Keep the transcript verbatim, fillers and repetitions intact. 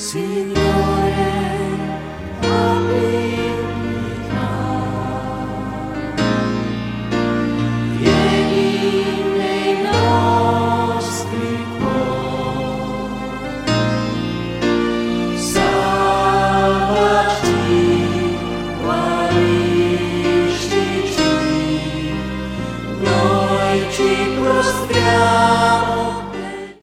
Signore, abilità, vieni nei nostri cuori, salvaci, guariscici, noi ci prostriamo.